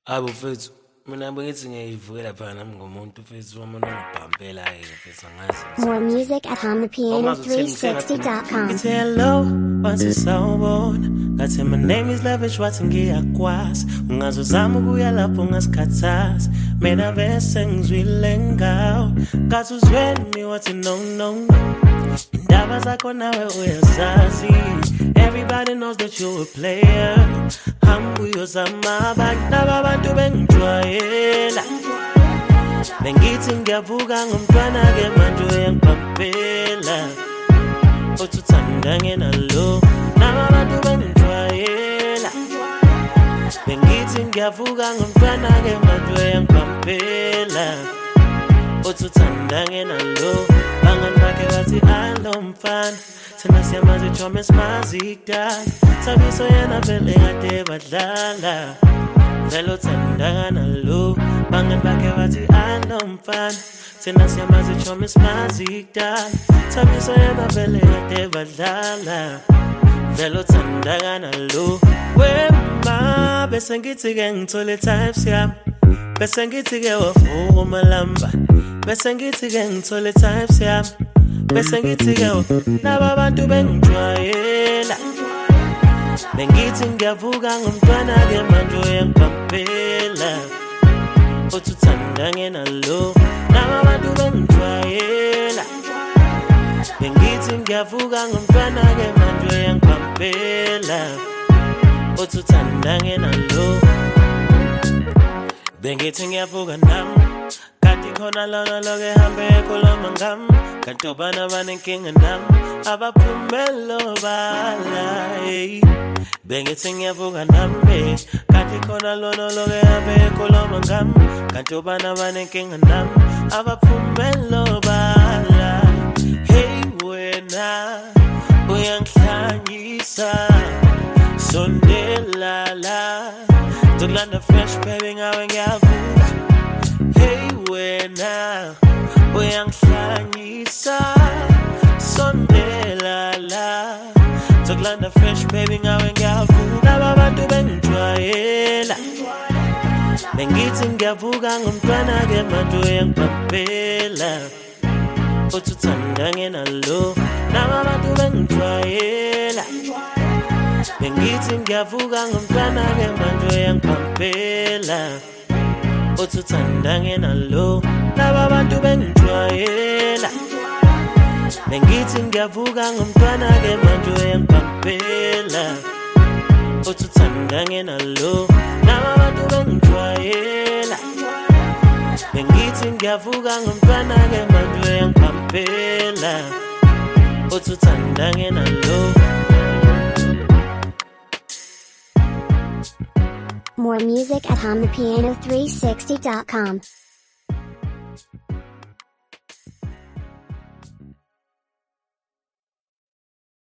Abo mfethu mina bengithi ngiyivukela phana nami ngomuntu mfethu wami nongibhampela mfethu angazi. More music at HamaPiano360.com. It's hello, once sawubona. Ngathi my name is Lavish wathi ngiyakwazi. Ungazozama ukuya lapho ngasikhathazi. Mina bese ngizwile ngawo. Ngathi uzweni wathi no. Indaba zakho nawe uyazazi. Everybody knows that you're a player. Uyozama abantu bengijwayela bengithi ngiyavuka ngomntwana ke manje uyangibhampela othi uthanda ngenalo nabantu bengijwayela bengithi ngiyavuka ngomntwana ke manje uyangibhampela othi uthanda ngenalo bangani bakhe bathi alomfana thina siyamazi jome simazi kudala sabiso yena vele kade badlala vele uthanda nalo bangani bakhe bathi alomfana thina siyamazi jome simazi kudala sabiso yena vele kade badlala vele uthanda nalo wema bese ngithi ke ngithole types yami bese ngithi ke wavuka umalamba bese ngithi ke ngithole types yami bese ngithi ke laba bantu bengijwayela bengithi ngiyavuka ngomntwana ke manje uyangibhampela othi uthanda ngenalo laba bantu bengijwayela bengithi ngiyavuka ngomntwana ke manje uyangibhampela othi uthanda ngenalo bengithi ngiyavuka nami kanti khona lona loke hambe ekhuluma ngami kanti obana banenkinga nami abaphumelo bala bengithi ngiyavuka nami kanti khona lona loke hambe ekhuluma ngami kanti obana banenkinga nami abaphumelo bala hey wena uyangihlanyisa sondela la Dolanda fresh baby ngawe ngiyavuka hey wena uyangihlanyisa sondela la Dolanda fresh baby ngawe ngiyavuka laba bantu bengijwayela bengithi ngiyavuka ngomntwana ke manje uyangibhampela othi uthanda ngenalo laba bantu bengijwayela bengithi ngiyavuka ngomntwana ke manje uyangibhampela othi uthanda ngenalo laba bantu bengijwayela bengithi ngiyavuka ngomntwana ke manje uyangibhampela othi uthanda ngenalo laba bantu bengijwayela bengithi ngiyavuka ngomntwana ke manje uyangibhampela othi uthanda ngenalo. More music at HamaPiano360.com.